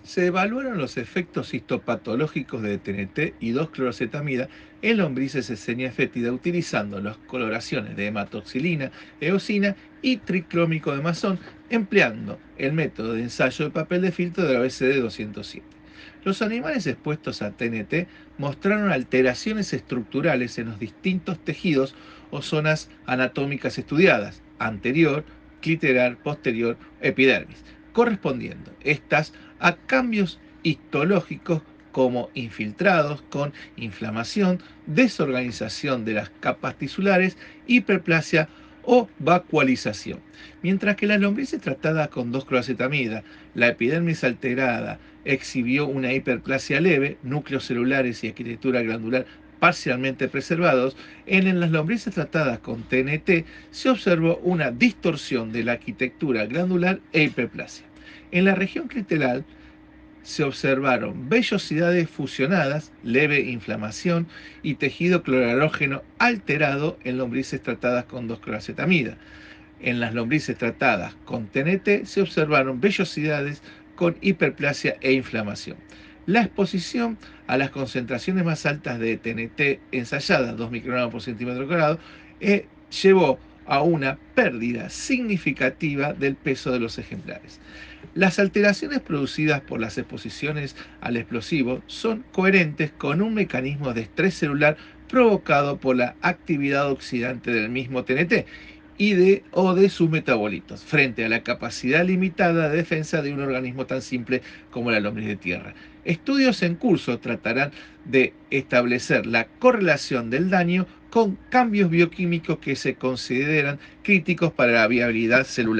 Se evaluaron los efectos histopatológicos de TNT y 2-clorocetamida en lombrices Escherichia fétida utilizando las coloraciones de hematoxilina, eosina y triclómico de masón, empleando el método de ensayo de papel de filtro de la OECD 207. Los animales expuestos a TNT mostraron alteraciones estructurales en los distintos tejidos o zonas anatómicas estudiadas, anterior, cliteral, posterior, epidermis, correspondiendo estas a cambios histológicos como infiltrados con inflamación, desorganización de las capas tisulares, hiperplasia o vacuolización. Mientras que las lombrices tratadas con 2-clorocetamida, la epidermis alterada exhibió una hiperplasia leve, núcleos celulares y arquitectura glandular parcialmente preservados, en las lombrices tratadas con TNT se observó una distorsión de la arquitectura glandular e hiperplasia. En la región clitoral se observaron vellosidades fusionadas, leve inflamación y tejido clorarógeno alterado en lombrices tratadas con 2-clorocetamida. En las lombrices tratadas con TNT se observaron vellosidades con hiperplasia e inflamación. La exposición a las concentraciones más altas de TNT ensayadas, 2 microgramos por centímetro cuadrado, llevó a una pérdida significativa del peso de los ejemplares. Las alteraciones producidas por las exposiciones al explosivo son coherentes con un mecanismo de estrés celular provocado por la actividad oxidante del mismo TNT o de sus metabolitos, frente a la capacidad limitada de defensa de un organismo tan simple como la lombriz de tierra. Estudios en curso tratarán de establecer la correlación del daño con cambios bioquímicos que se consideran críticos para la viabilidad celular.